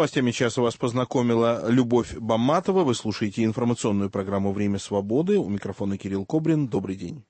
С новостями часа вас познакомила Любовь Бамматова. Вы слушаете информационную программу «Время свободы». У микрофона Кирилл Кобрин. Добрый день.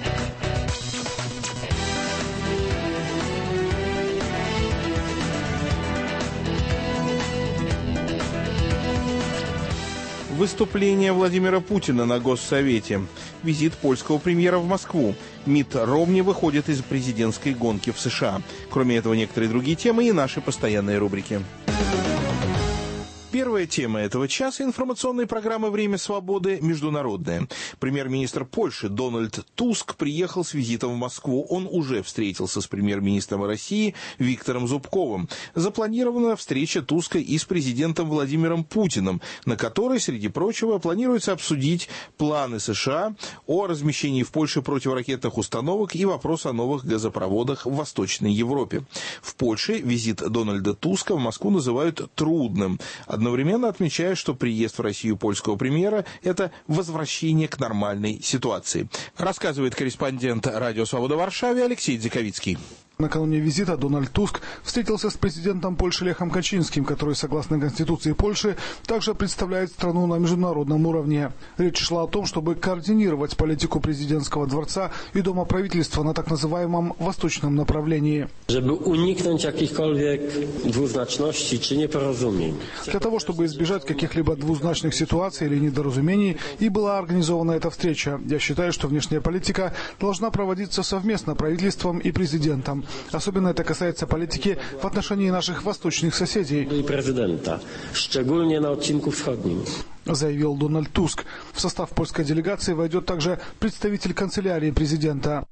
Выступление Владимира Путина на Госсовете. Визит польского премьера в Москву. МИД Ромни выходит из президентской гонки в США. Кроме этого, некоторые другие темы и наши постоянные рубрики. Первая тема этого часа информационной программы «Время свободы» международная. Премьер-министр Польши Дональд Туск приехал с визитом в Москву. Он уже встретился с премьер-министром России Виктором Зубковым. Запланирована встреча Туска и с президентом Владимиром Путиным, на которой, среди прочего, планируется обсудить планы США о размещении в Польше противоракетных установок и вопрос о новых газопроводах в Восточной Европе. В Польше визит Дональда Туска в Москву называют трудным. Одновременно отмечая, что приезд в Россию польского премьера – это возвращение к нормальной ситуации. Рассказывает корреспондент «Радио Свобода» в Варшаве Алексей Дзиковицкий. Накануне визита Дональд Туск встретился с президентом Польши Лехом Качинским, который, согласно Конституции Польши, также представляет страну на международном уровне. Речь шла о том, чтобы координировать политику президентского дворца и Дома правительства на так называемом восточном направлении. Чтобы уникнуть каких-либо двузначностей чи непоразумений. Для того, чтобы избежать каких-либо двузначных ситуаций или недоразумений, и была организована эта встреча. Я считаю, что внешняя политика должна проводиться совместно правительством и президентом. Особенно это касается политики в отношении наших восточных соседей. И президента, szczególnie на odcinku wschodnim. Заявил Дональд Туск. В состав польской делегации войдет также представитель канцелярии президента.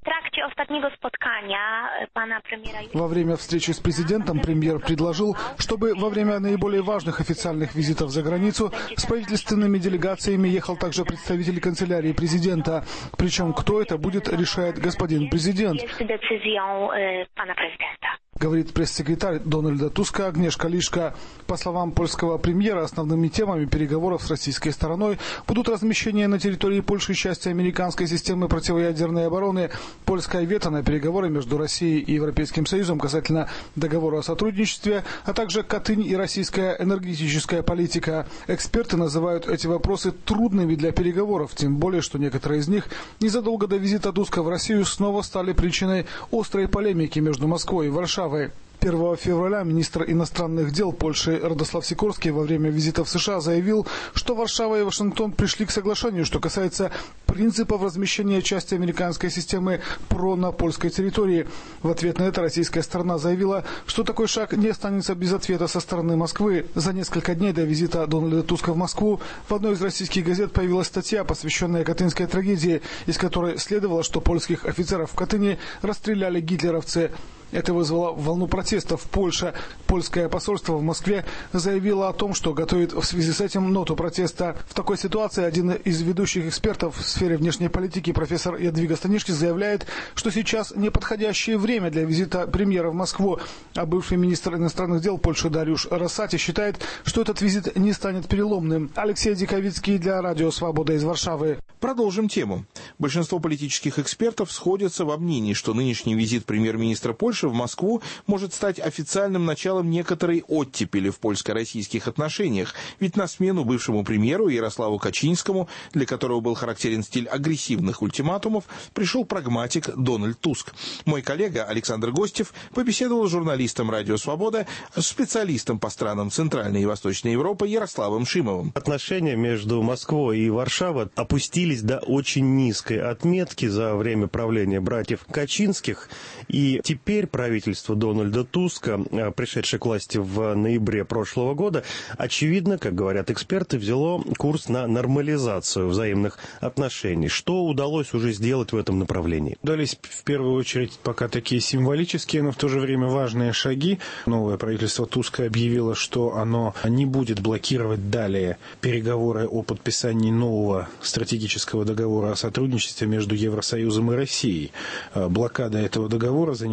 Во время встречи с президентом премьер предложил, чтобы во время наиболее важных официальных визитов за границу с правительственными делегациями ехал также представитель канцелярии президента. Причем кто это будет, решает господин президент. Говорит пресс-секретарь Дональда Туска Агнешка Лишка. По словам польского премьера, основными темами переговоров с российской стороной будут размещение на территории Польши части американской системы противоядерной обороны, польское вето на переговоры между Россией и Европейским Союзом касательно договора о сотрудничестве, а также Катынь и российская энергетическая политика. Эксперты называют эти вопросы трудными для переговоров, тем более, что некоторые из них незадолго до визита Туска в Россию снова стали причиной острой полемики между Москвой и Варшавой. 1 февраля министр иностранных дел Польши Радослав Сикорский во время визита в США заявил, что Варшава и Вашингтон пришли к соглашению, что касается принципов размещения части американской системы ПРО на польской территории. В ответ на это российская сторона заявила, что такой шаг не останется без ответа со стороны Москвы. За несколько дней до визита Дональда Туска в Москву в одной из российских газет появилась статья, посвященная катынской трагедии, из которой следовало, что польских офицеров в Катыни расстреляли гитлеровцы. Это вызвало волну протестов в Польше. Польское посольство в Москве заявило о том, что готовит в связи с этим ноту протеста. В такой ситуации один из ведущих экспертов в сфере внешней политики, профессор Ядвига Станишки, заявляет, что сейчас неподходящее время для визита премьера в Москву. А бывший министр иностранных дел Польши Дариуш Росати считает, что этот визит не станет переломным. Алексей Диковицкий для Радио Свобода из Варшавы. Продолжим тему. Большинство политических экспертов сходятся во мнении, что нынешний визит премьер-министра Польши в Москву может стать официальным началом некоторой оттепели в польско-российских отношениях. Ведь на смену бывшему премьеру Ярославу Качинскому, для которого был характерен стиль агрессивных ультиматумов, пришел прагматик Дональд Туск. Мой коллега Александр Гостев побеседовал с журналистом «Радио Свобода», специалистом по странам Центральной и Восточной Европы Ярославом Шимовым. Отношения между Москвой и Варшавой опустились до очень низкой отметки за время правления братьев Качинских, и теперь правительство Дональда Туска, пришедшее к власти в ноябре прошлого года, очевидно, как говорят эксперты, взяло курс на нормализацию взаимных отношений. Что удалось уже сделать в этом направлении? Удались в первую очередь пока такие символические, но в то же время важные шаги. Новое правительство Туска объявило, что оно не будет блокировать далее переговоры о подписании нового стратегического договора о сотрудничестве между Евросоюзом и Россией. Блокада этого договора занималась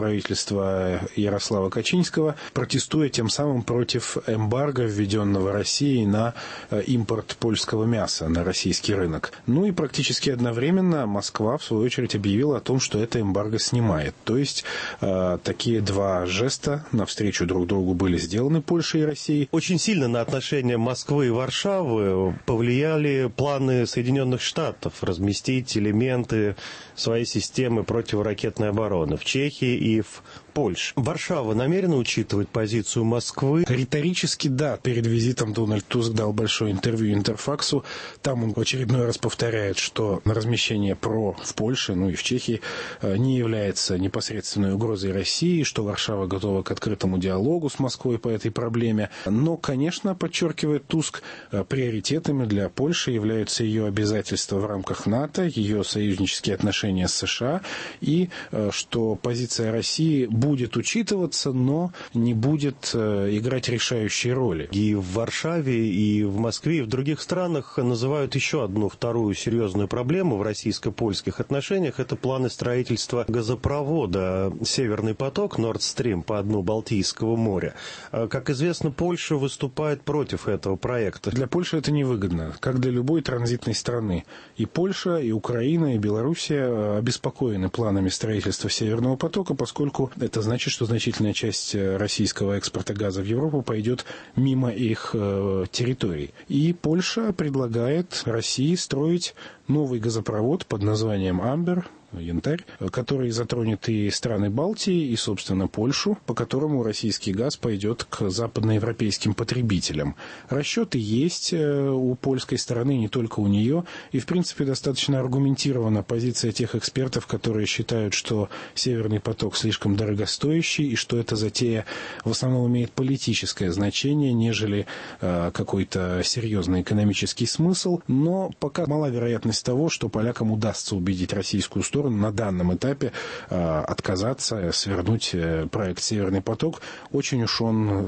правительства Ярослава Качинского, протестуя тем самым против эмбарго, введенного Россией на импорт польского мяса на российский рынок. Ну и практически одновременно Москва, в свою очередь, объявила о том, что это эмбарго снимает. То есть такие два жеста навстречу друг другу были сделаны Польшей и Россией. Очень сильно на отношения Москвы и Варшавы повлияли планы Соединенных Штатов разместить элементы своей системы противоракетной обороны в Чехии и в Польше. Варшава намерена учитывать позицию Москвы? Риторически да. Перед визитом Дональд Туск дал большое интервью Интерфаксу. Там он в очередной раз повторяет, что размещение ПРО в Польше, ну и в Чехии, не является непосредственной угрозой России, что Варшава готова к открытому диалогу с Москвой по этой проблеме. Но, конечно, подчеркивает Туск, приоритетами для Польши являются ее обязательства в рамках НАТО, ее союзнические отношения с США, и что позиция России будет учитываться, но не будет играть решающей роли. И в Варшаве, и в Москве, и в других странах называют еще одну вторую серьезную проблему в российско-польских отношениях. Это планы строительства газопровода «Северный поток» Nord Stream по дну Балтийского моря. Как известно, Польша выступает против этого проекта. Для Польши это невыгодно, как для любой транзитной страны. И Польша, и Украина, и Белоруссия обеспокоены планами строительства «Северного потока», поскольку это значит, что значительная часть российского экспорта газа в Европу пойдет мимо их территорий. И Польша предлагает России строить новый газопровод под названием «Амбер», янтарь, который затронет и страны Балтии, и, собственно, Польшу, по которому российский газ пойдет к западноевропейским потребителям. Расчеты есть у польской стороны, не только у нее, и, в принципе, достаточно аргументирована позиция тех экспертов, которые считают, что «Северный поток» слишком дорогостоящий, и что эта затея в основном имеет политическое значение, нежели какой-то серьезный экономический смысл, но пока мала вероятность того, что полякам удастся убедить российскую сторону на данном этапе отказаться, свернуть проект «Северный поток». Очень уж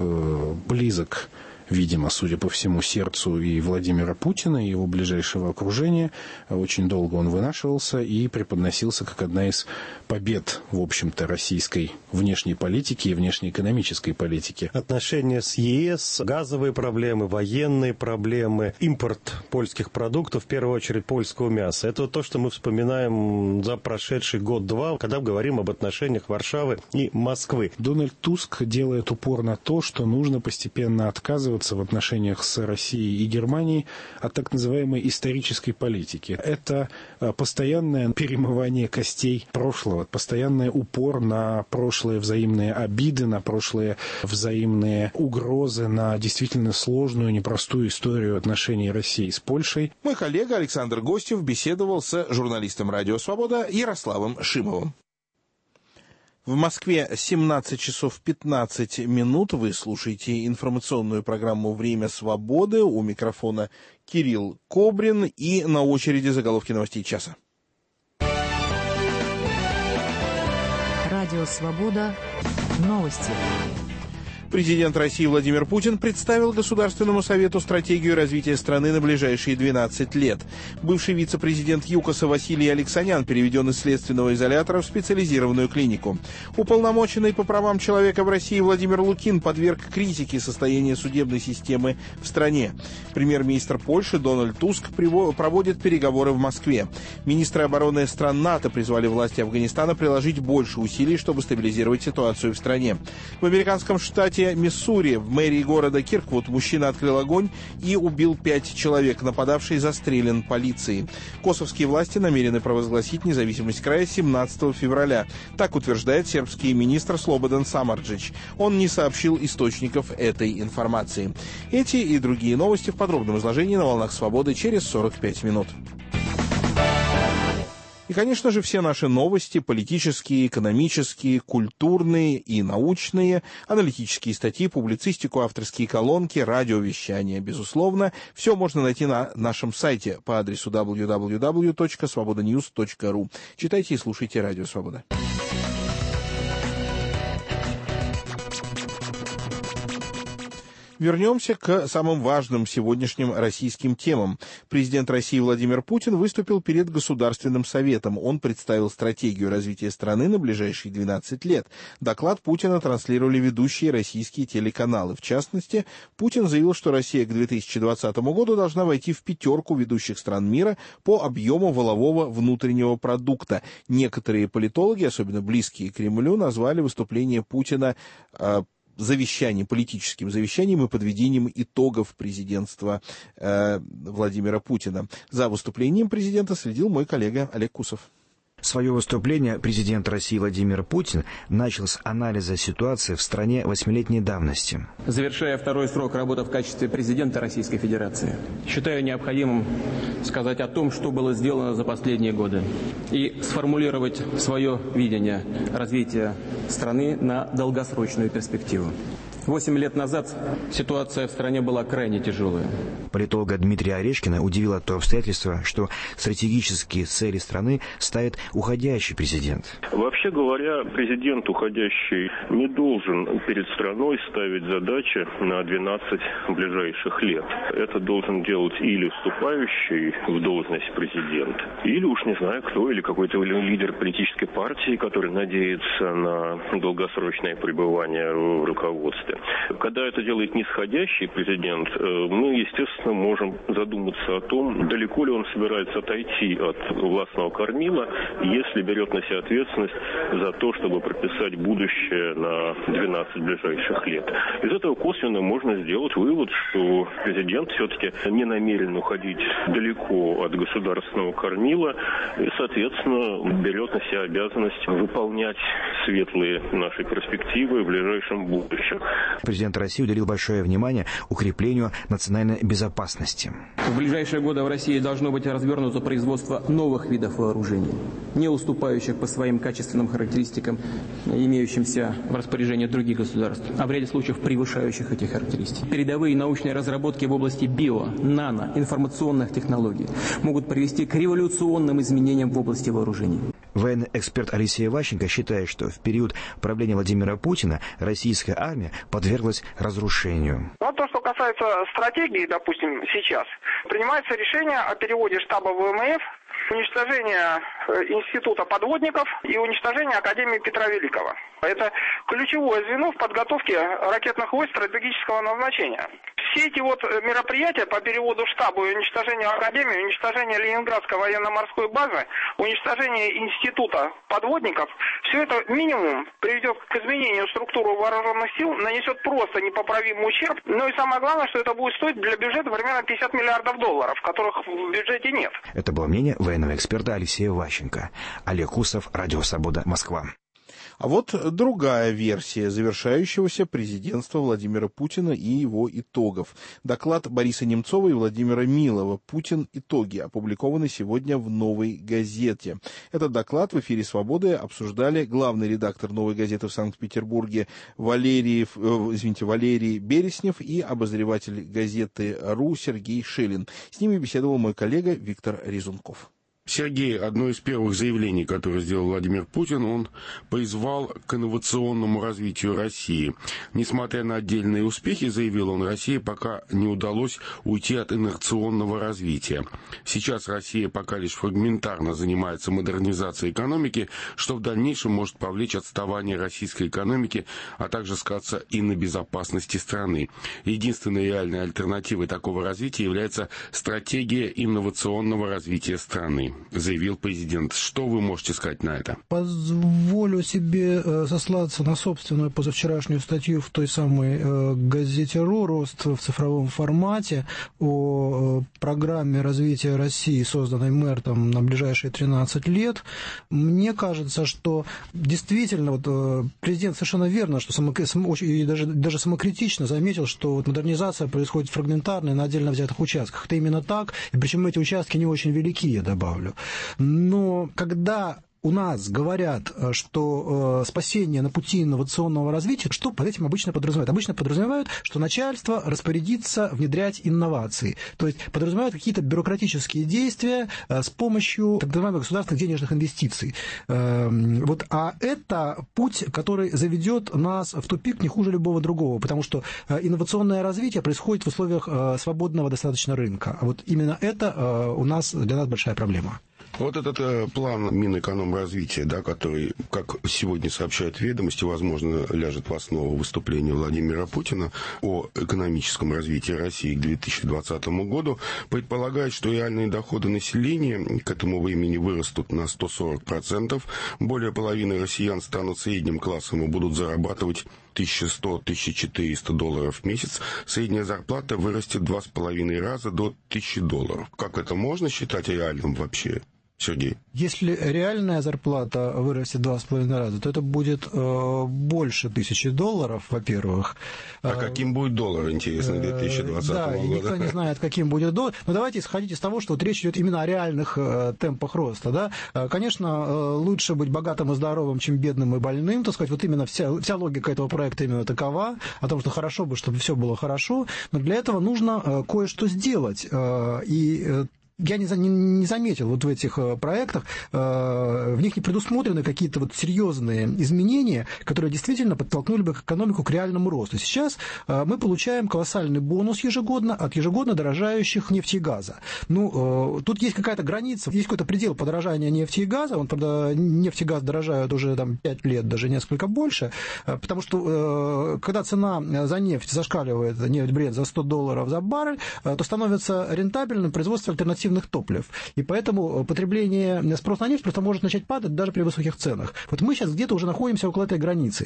он близок, видимо, судя по всему, сердцу и Владимира Путина, и его ближайшего окружения. Очень долго он вынашивался и преподносился как одна из побед, в общем-то, российской внешней политики и внешнеэкономической политики. Отношения с ЕС, газовые проблемы, военные проблемы, импорт польских продуктов, в первую очередь польского мяса. Это вот то, что мы вспоминаем за прошедший год-два, когда говорим об отношениях Варшавы и Москвы. Дональд Туск делает упор на то, что нужно постепенно отказываться в отношениях с Россией и Германией от так называемой исторической политики. Это постоянное перемывание костей прошлого, постоянный упор на прошлые взаимные обиды, на прошлые взаимные угрозы, на действительно сложную, непростую историю отношений России с Польшей. Мой коллега Александр Гостев беседовал с журналистом «Радио Свобода» Ярославом Шимовым. В Москве 17 часов 15 минут. Вы слушаете информационную программу «Время свободы». У микрофона Кирилл Кобрин и на очереди заголовки новостей часа. Радио Свобода. Новости. Президент России Владимир Путин представил Государственному Совету стратегию развития страны на ближайшие 12 лет. Бывший вице-президент ЮКОСа Василий Алексанян переведен из следственного изолятора в специализированную клинику. Уполномоченный по правам человека в России Владимир Лукин подверг критике состояние судебной системы в стране. Премьер-министр Польши Дональд Туск проводит переговоры в Москве. Министры обороны стран НАТО призвали власти Афганистана приложить больше усилий, чтобы стабилизировать ситуацию в стране. В американском штате Миссури в мэрии города Кирквуд мужчина открыл огонь и убил 5 человек. Нападавший застрелен полицией. Косовские власти намерены провозгласить независимость края 17 февраля. Так утверждает сербский министр Слободан Самарджич. Он не сообщил источников этой информации. Эти и другие новости в подробном изложении на «Волнах Свободы» через 45 минут. И, конечно же, все наши новости, политические, экономические, культурные и научные, аналитические статьи, публицистику, авторские колонки, радиовещание, безусловно, все можно найти на нашем сайте по адресу www.svobodanews.ru. Читайте и слушайте «Радио Свобода». Вернемся к самым важным сегодняшним российским темам. Президент России Владимир Путин выступил перед Государственным советом. Он представил стратегию развития страны на ближайшие 12 лет. Доклад Путина транслировали ведущие российские телеканалы. В частности, Путин заявил, что Россия к 2020 году должна войти в 5 ведущих стран мира по объему валового внутреннего продукта. Некоторые политологи, особенно близкие к Кремлю, назвали выступление Путина политическим завещанием и подведением итогов президентства Владимира Путина. За выступлением президента следил мой коллега Олег Кусов. Свое выступление президент России Владимир Путин начал с анализа ситуации в стране 8-летней давности. Завершая второй срок работы в качестве президента Российской Федерации, считаю необходимым сказать о том, что было сделано за последние годы, и сформулировать свое видение развития страны на долгосрочную перспективу. 8 лет назад ситуация в стране была крайне тяжелая. Политолога Дмитрия Орешкина удивило то обстоятельство, что стратегические цели страны ставит уходящий президент. Вообще говоря, президент уходящий не должен перед страной ставить задачи на 12 ближайших лет. Это должен делать или вступающий в должность президент, или уж не знаю кто, или какой-то лидер политической партии, который надеется на долгосрочное пребывание в руководстве. Когда это делает нисходящий президент, мы, естественно, можем задуматься о том, далеко ли он собирается отойти от властного кормила, если берет на себя ответственность за то, чтобы прописать будущее на 12 ближайших лет. Из этого косвенно можно сделать вывод, что президент все-таки не намерен уходить далеко от государственного кормила и, соответственно, берет на себя обязанность выполнять светлые наши перспективы в ближайшем будущем. Президент России уделил большое внимание укреплению национальной безопасности. В ближайшие годы в России должно быть развернуто производство новых видов вооружений, не уступающих по своим качественным характеристикам, имеющимся в распоряжении других государств, а в ряде случаев превышающих эти характеристики. Передовые научные разработки в области био, нано, информационных технологий могут привести к революционным изменениям в области вооружений. Военный эксперт Алексей Ващенко считает, что в период правления Владимира Путина российская армия подверглась разрушению. Вот то, что касается стратегии, допустим, сейчас, принимается решение о переводе штаба ВМФ, уничтожение института подводников и уничтожение Академии Петра Великого. Это ключевое звено в подготовке ракетных войск стратегического назначения. Все эти мероприятия по переводу штаба и уничтожению Академии, уничтожению Ленинградской военно-морской базы, уничтожению института подводников, все это минимум приведет к изменению структуры вооруженных сил, нанесет просто непоправимый ущерб. Ну и самое главное, что это будет стоить для бюджета примерно 50 миллиардов долларов, которых в бюджете нет. Это было мнение военного эксперта Алексея Ващенко. Олег Кусов, Радио Свобода, Москва. А вот другая версия завершающегося президентства Владимира Путина и его итогов. Доклад Бориса Немцова и Владимира Милова «Путин. Итоги», опубликованный сегодня в «Новой газете». Этот доклад в эфире «Свободы» обсуждали главный редактор «Новой газеты» в Санкт-Петербурге Валерий Береснев и обозреватель газеты «РУ» Сергей Шилин. С ними беседовал мой коллега Виктор Резунков. Сергей, одно из первых заявлений, которое сделал Владимир Путин, он призвал к инновационному развитию России. Несмотря на отдельные успехи, заявил он, России пока не удалось уйти от инерционного развития. Сейчас Россия пока лишь фрагментарно занимается модернизацией экономики, что в дальнейшем может повлечь отставание российской экономики, а также сказаться и на безопасности страны. Единственной реальной альтернативой такого развития является стратегия инновационного развития страны, заявил президент. Что вы можете сказать на это? Позволю себе сослаться на собственную позавчерашнюю статью в той самой газете «РУ» «Рост в цифровом формате» о программе развития России, созданной Мертом на ближайшие 13 лет. Мне кажется, что действительно президент совершенно верно, что и даже самокритично заметил, что модернизация происходит фрагментарно и на отдельно взятых участках. Это именно так, и причем эти участки не очень велики, я добавлю. Но когда у нас говорят, что спасение на пути инновационного развития, что под этим обычно подразумевают? Обычно подразумевают, что начальство распорядится внедрять инновации. То есть подразумевают какие-то бюрократические действия с помощью так называемых государственных денежных инвестиций. А это путь, который заведет нас в тупик не хуже любого другого, потому что инновационное развитие происходит в условиях свободного достаточно рынка. А вот именно это для нас большая проблема. Вот этот план Минэкономразвития, да, который, как сегодня сообщают «Ведомости», возможно, ляжет в основу выступления Владимира Путина о экономическом развитии России к 2020 году, предполагает, что реальные доходы населения к этому времени вырастут на 140%, более половины россиян станут средним классом и будут зарабатывать $1100-1400 в месяц, средняя зарплата вырастет 2,5 раза до $1000. Как это можно считать реальным вообще, Сергей? Если реальная зарплата вырастет 2,5 раза, то это будет больше $1000, во-первых. А каким будет доллар, интересно, 2020 года? Да, и никто не знает, каким будет доллар. Но давайте исходить из того, что вот речь идет именно о реальных темпах роста. Да? Конечно, лучше быть богатым и здоровым, чем бедным и больным. Так сказать, вот именно вся логика этого проекта именно такова, о том, что хорошо бы, чтобы все было хорошо, но для этого нужно кое-что сделать. И я не заметил вот в этих проектах, в них не предусмотрены какие-то вот серьезные изменения, которые действительно подтолкнули бы экономику к реальному росту. Сейчас мы получаем колоссальный бонус ежегодно от ежегодно дорожающих нефти и газа. Тут есть какая-то граница, есть какой-то предел подорожания нефти и газа. Правда, нефть и газ дорожают уже 5 лет, даже несколько больше, потому что когда цена за нефть зашкаливает, нефть Брент за $100 за баррель, то становится рентабельным производство альтернативных топлив. И поэтому спрос на нефть просто может начать падать даже при высоких ценах. Вот мы сейчас где-то уже находимся около этой границы.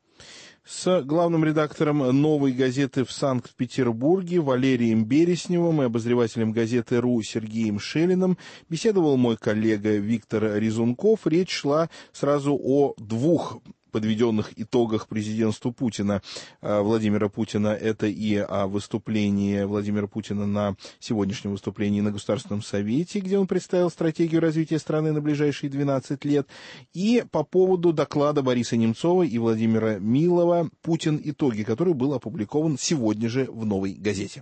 С главным редактором «Новой газеты» в Санкт-Петербурге Валерием Бересневым и обозревателем газеты «РУ» Сергеем Шелиным беседовал мой коллега Виктор Резунков. Речь шла сразу о двух подведенных итогах президентства Путина, Владимира Путина. Это и о выступлении Владимира Путина на сегодняшнем выступлении на Государственном совете, где он представил стратегию развития страны на ближайшие 12 лет, и по поводу доклада Бориса Немцова и Владимира Милова «Путин. Итоги», который был опубликован сегодня же в «Новой газете».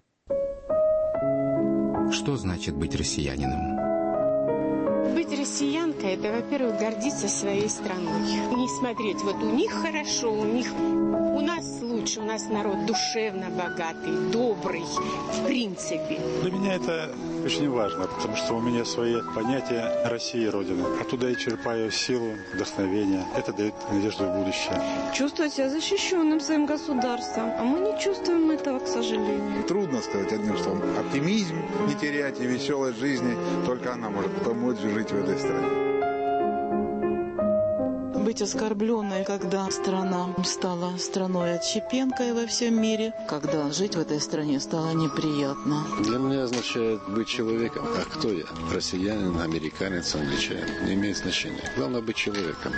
Что значит быть россиянином? Быть россиянкой – это, во-первых, гордиться своей страной. Не смотреть, вот у них хорошо, у нас лучше, у нас народ душевно богатый, добрый, в принципе. Для меня это очень важно, потому что у меня свои понятия России и Родины. Оттуда я черпаю силу, вдохновение. Это дает надежду в будущее. Чувствовать себя защищенным своим государством, а мы не чувствуем этого, к сожалению. Трудно сказать одним словом. Оптимизм не терять и веселость жизни, только она может помочь жить в этой стране. Быть оскорбленной, когда страна стала страной отщепенкой во всем мире, когда жить в этой стране стало неприятно. Для меня означает быть человеком. А кто я? Россиянин, американец, англичанин. Не имеет значения. Главное быть человеком.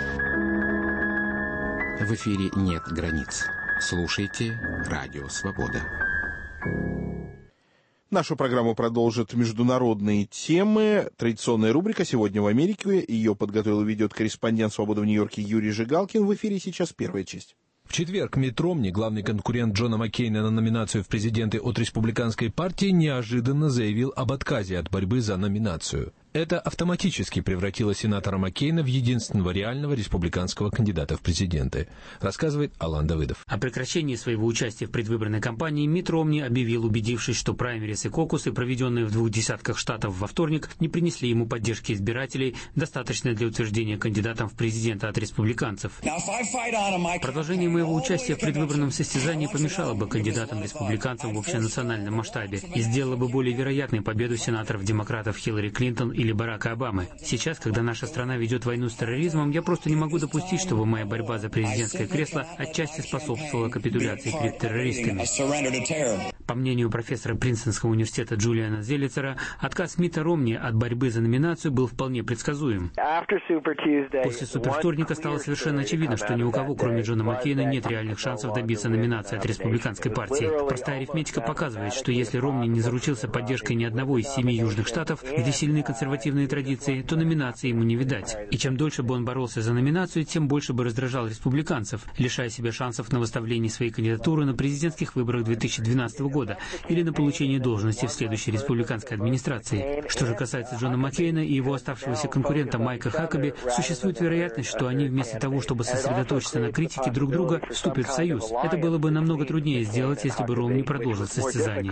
В эфире нет границ. Слушайте «Радио Свобода». Нашу программу продолжат международные темы. Традиционная рубрика «Сегодня в Америке». Ее подготовил и ведет корреспондент «Свободы» в Нью-Йорке Юрий Жигалкин. В эфире сейчас первая часть. В четверг Митт Ромни, главный конкурент Джона Маккейна на номинацию в президенты от республиканской партии, неожиданно заявил об отказе от борьбы за номинацию. Это автоматически превратило сенатора Маккейна в единственного реального республиканского кандидата в президенты, рассказывает Алан Давыдов. О прекращении своего участия в предвыборной кампании Митт Ромни объявил, убедившись, что праймерис и кокусы, проведенные в 2 десятках штатов во вторник, не принесли ему поддержки избирателей, достаточной для утверждения кандидатом в президенты от республиканцев. Продолжение моего участия в предвыборном состязании помешало бы кандидатам-республиканцам в общенациональном масштабе и сделало бы более вероятной победу сенаторов-демократов Хиллари Клинтон или Барака Обамы. Сейчас, когда наша страна ведет войну с терроризмом, я просто не могу допустить, чтобы моя борьба за президентское кресло отчасти способствовала капитуляции перед террористами. По мнению профессора Принстонского университета Джулиана Зелицера, отказ Митта Ромни от борьбы за номинацию был вполне предсказуем. После супервторника стало совершенно очевидно, что ни у кого, кроме Джона Маккейна, нет реальных шансов добиться номинации от республиканской партии. Простая арифметика показывает, что если Ромни не заручился поддержкой ни одного из 7 южных штатов, где сильны консервативные консервативные традиции, то номинации ему не видать. И чем дольше бы он боролся за номинацию, тем больше бы раздражал республиканцев, лишая себя шансов на выставление своей кандидатуры на президентских выборах 2012 года или на получение должности в следующей республиканской администрации. Что же касается Джона Маккейна и его оставшегося конкурента Майка Хакаби, существует вероятность, что они вместо того, чтобы сосредоточиться на критике друг друга, вступят в союз. Это было бы намного труднее сделать, если бы Ромни продолжил состязание.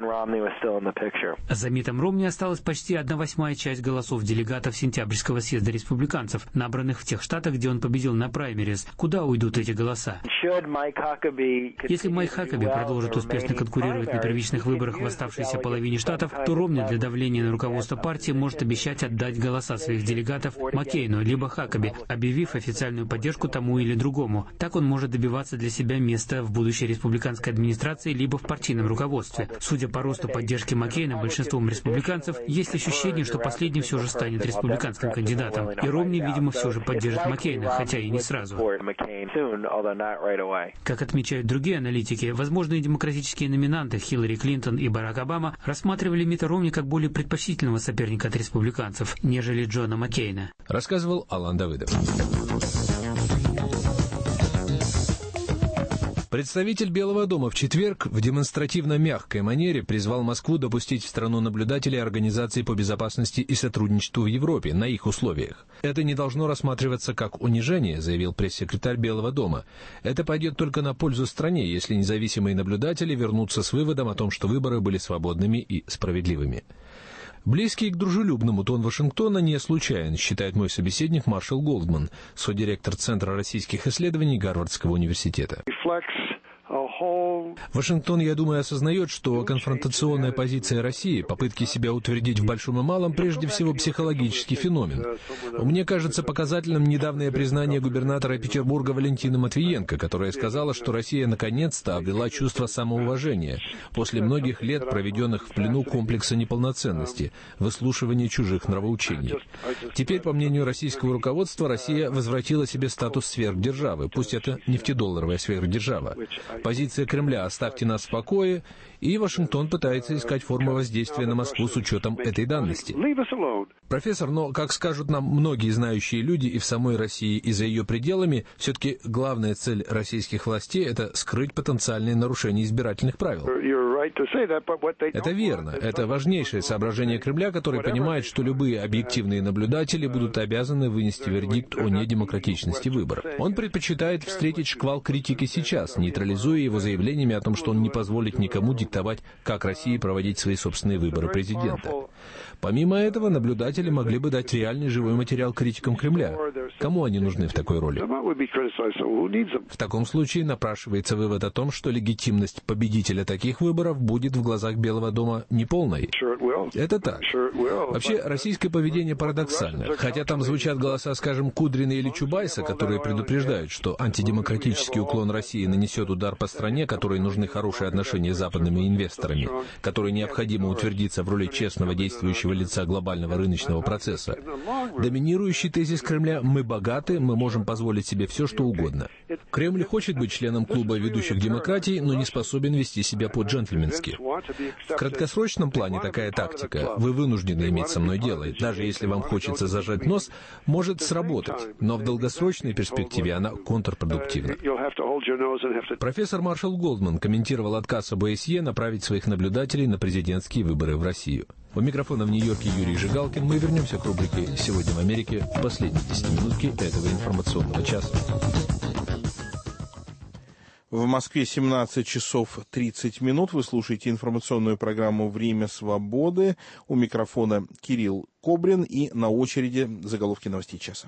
За Миттом Ромни осталась почти 1/8 часть голосов делегатов сентябрьского съезда республиканцев, набранных в тех штатах, где он победил на праймериз. Куда уйдут эти голоса? Если Майк Хакаби продолжит успешно конкурировать на первичных выборах в оставшейся половине штатов, то Ромни для давления на руководство партии может обещать отдать голоса своих делегатов Маккейну либо Хакаби, объявив официальную поддержку тому или другому. Так он может добиваться для себя места в будущей республиканской администрации либо в партийном руководстве. Судя по росту поддержки Маккейна большинством республиканцев, есть ощущение, что последний все же станет республиканским кандидатом. И Ромни, видимо, все же поддержит Маккейна, хотя и не сразу. Как отмечают другие аналитики, возможные демократические номинанты Хиллари Клинтон и Барак Обама рассматривали Митта Ромни как более предпочтительного соперника от республиканцев, нежели Джона Маккейна. Рассказывал Алан Давыдов. Представитель Белого дома в четверг в демонстративно мягкой манере призвал Москву допустить в страну наблюдателей Организации по безопасности и сотрудничеству в Европе на их условиях. Это не должно рассматриваться как унижение, заявил пресс-секретарь Белого дома. Это пойдет только на пользу стране, если независимые наблюдатели вернутся с выводом о том, что выборы были свободными и справедливыми. Близкий к дружелюбному тон Вашингтона не случайен, считает мой собеседник Маршал Голдман, содиректор Центра российских исследований Гарвардского университета. Вашингтон, я думаю, осознает, что конфронтационная позиция России, попытки себя утвердить в большом и малом, прежде всего психологический феномен. Мне кажется показательным недавнее признание губернатора Петербурга Валентины Матвиенко, которая сказала, что Россия наконец-то обрела чувство самоуважения после многих лет, проведенных в плену комплекса неполноценности, выслушивания чужих нравоучений. Теперь, по мнению российского руководства, Россия возвратила себе статус сверхдержавы, пусть это нефтедолларовая сверхдержава. Позиция Кремля «оставьте нас в покое», и Вашингтон пытается искать формы воздействия на Москву с учетом этой данности. Профессор, но, как скажут нам многие знающие люди и в самой России, и за ее пределами, все-таки главная цель российских властей – это скрыть потенциальные нарушения избирательных правил. Это верно. Это важнейшее соображение Кремля, который понимает, что любые объективные наблюдатели будут обязаны вынести вердикт о недемократичности выборов. Он предпочитает встретить шквал критики сейчас, нейтрализуя его заявлениями о том, что он не позволит никому диктовать, как России проводить свои собственные выборы президента. Помимо этого, наблюдатели могли бы дать реальный живой материал критикам Кремля. Кому они нужны в такой роли? В таком случае напрашивается вывод о том, что легитимность победителя таких выборов будет в глазах Белого дома неполной. Это так. Вообще, российское поведение парадоксально. Хотя там звучат голоса, скажем, Кудрина или Чубайса, которые предупреждают, что антидемократический уклон России нанесет удар по стране, которой нужны хорошие отношения с западными инвесторами, которой необходимо утвердиться в роли честного действующего лица глобального рыночного процесса. Доминирующий тезис Кремля «мы богаты, мы можем позволить себе все, что угодно». Кремль хочет быть членом клуба ведущих демократий, но не способен вести себя по-джентльменски. В краткосрочном плане такая тактика, вы вынуждены иметь со мной дело, даже если вам хочется зажать нос, может сработать, но в долгосрочной перспективе она контрпродуктивна. Профессор Маршал Голдман комментировал отказ ОБСЕ направить своих наблюдателей на президентские выборы в Россию. У микрофона в Нью-Йорке Юрий Жигалкин. Мы вернемся к рубрике «Сегодня в Америке» в последние 10 минутки этого информационного часа. В Москве 17 часов 30 минут. Вы слушаете информационную программу «Время свободы». У микрофона Кирилл Кобрин и на очереди заголовки новостей часа.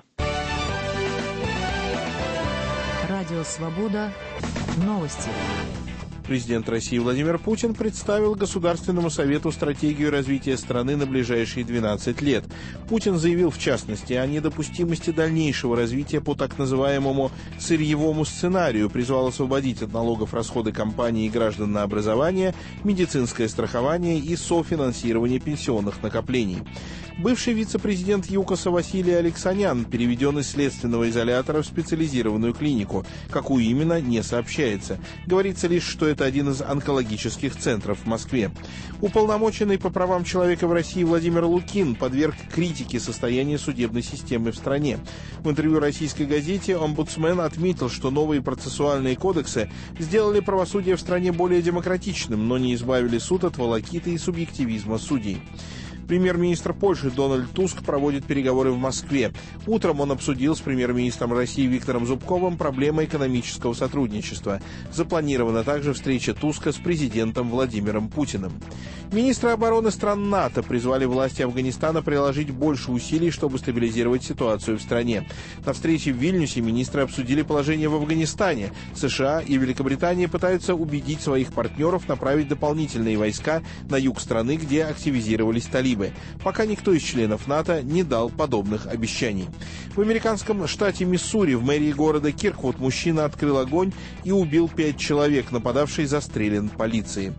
Радио «Свобода». Новости. Президент России Владимир Путин представил Государственному совету стратегию развития страны на ближайшие 12 лет. Путин заявил, в частности, о недопустимости дальнейшего развития по так называемому сырьевому сценарию, призвал освободить от налогов расходы компаний и граждан на образование, медицинское страхование и софинансирование пенсионных накоплений. Бывший вице-президент ЮКОСа Василий Алексанян переведен из следственного изолятора в специализированную клинику. Какую именно, не сообщается. Говорится лишь, что это это один из онкологических центров в Москве. Уполномоченный по правам человека в России Владимир Лукин подверг критике состояние судебной системы в стране. В интервью российской газете омбудсмен отметил, что новые процессуальные кодексы сделали правосудие в стране более демократичным, но не избавили суд от волокиты и субъективизма судей. Премьер-министр Польши Дональд Туск проводит переговоры в Москве. Утром он обсудил с премьер-министром России Виктором Зубковым проблемы экономического сотрудничества. Запланирована также встреча Туска с президентом Владимиром Путиным. Министры обороны стран НАТО призвали власти Афганистана приложить больше усилий, чтобы стабилизировать ситуацию в стране. На встрече в Вильнюсе министры обсудили положение в Афганистане. США и Великобритания пытаются убедить своих партнеров направить дополнительные войска на юг страны, где активизировались талибы. Пока никто из членов НАТО не дал подобных обещаний. В американском штате Миссури в мэрии города Кирквуд мужчина открыл огонь и убил 5 человек, нападавший застрелен полицией.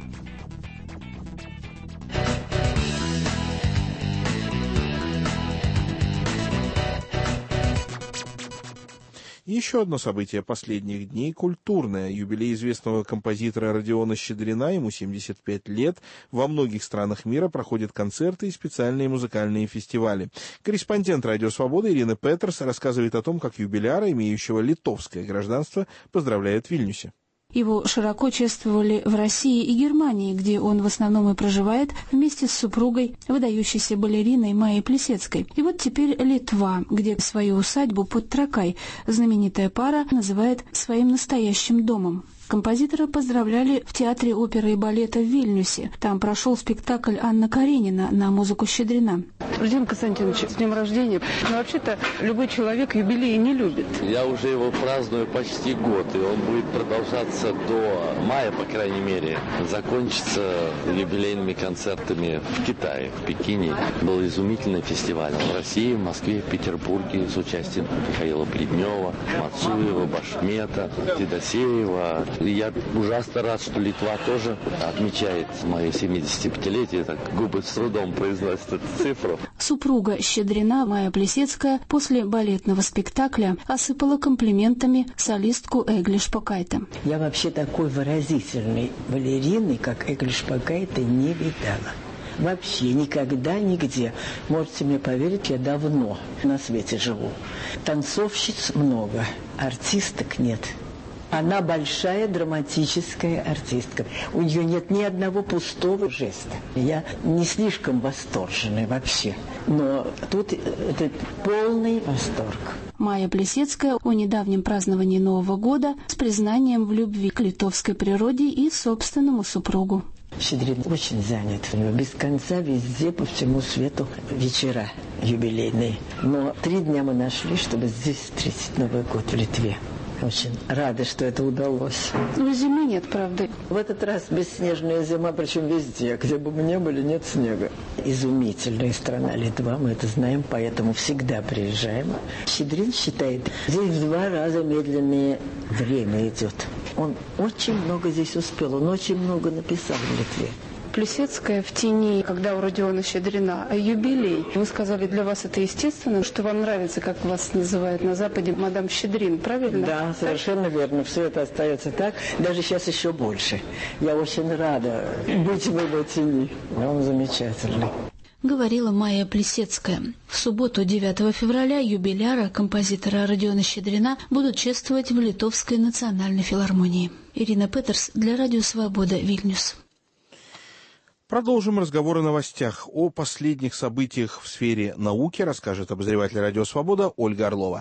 Еще одно событие последних дней – культурное. Юбилей известного композитора Родиона Щедрина, ему 75 лет. Во многих странах мира проходят концерты и специальные музыкальные фестивали. Корреспондент «Радио Свобода» Ирина Петерс рассказывает о том, как юбиляра, имеющего литовское гражданство, поздравляют в Вильнюсе. Его широко чествовали в России и Германии, где он в основном и проживает вместе с супругой, выдающейся балериной Майей Плисецкой. И вот теперь Литва, где свою усадьбу под Тракай знаменитая пара называет своим настоящим домом. Композитора поздравляли в Театре оперы и балета в Вильнюсе. Там прошел спектакль «Анна Каренина» на музыку Щедрина. Владимир Константинович, с днем рождения. Но вообще-то любой человек юбилей не любит. Я уже его праздную почти год, и он будет продолжаться до мая, по крайней мере. Закончится юбилейными концертами в Китае, в Пекине. Был изумительный фестиваль в России, в Москве, в Петербурге с участием Михаила Плетнева, Мацуева, Башмета, Федосеева. Я ужасно рад, что Литва тоже отмечает мое 75-летие, так губы с трудом произносят эту цифру. Супруга Щедрина Майя Плисецкая после балетного спектакля осыпала комплиментами солистку Эгле Шпокайте. Я вообще такой выразительной балерины, как Эгле Шпокайте, не видала. Вообще никогда, нигде. Можете мне поверить, я давно на свете живу. Танцовщиц много, артисток нет. Она большая драматическая артистка. У нее нет ни одного пустого жеста. Я не слишком восторженная вообще. Но тут это полный восторг. Майя Плисецкая о недавнем праздновании Нового года с признанием в любви к литовской природе и собственному супругу. Щедрин очень занят. У него без конца везде по всему свету вечера юбилейные. Но 3 дня мы нашли, чтобы здесь встретить Новый год в Литве. Очень рада, что это удалось. Но зимы нет, правда. В этот раз бесснежная зима, причем везде. Где бы мы ни были, нет снега. Изумительная страна Литва, мы это знаем, поэтому всегда приезжаем. Щедрин считает, здесь в 2 раза медленнее время идет. Он очень много здесь успел, он очень много написал в Литве. Плисецкая в тени, когда у Родиона Щедрина юбилей. Вы сказали, для вас это естественно, что вам нравится, как вас называют на Западе, мадам Щедрин, правильно? Да, совершенно верно. Все это остается так. Даже сейчас еще больше. Я очень рада быть в его тени. Он замечательный. Говорила Майя Плисецкая. В субботу, 9 февраля, юбиляра композитора Родиона Щедрина будут чествовать в Литовской национальной филармонии. Ирина Петерс для Радио Свобода, Вильнюс. Продолжим разговор о новостях. О последних событиях в сфере науки расскажет обозреватель «Радио Свобода» Ольга Орлова.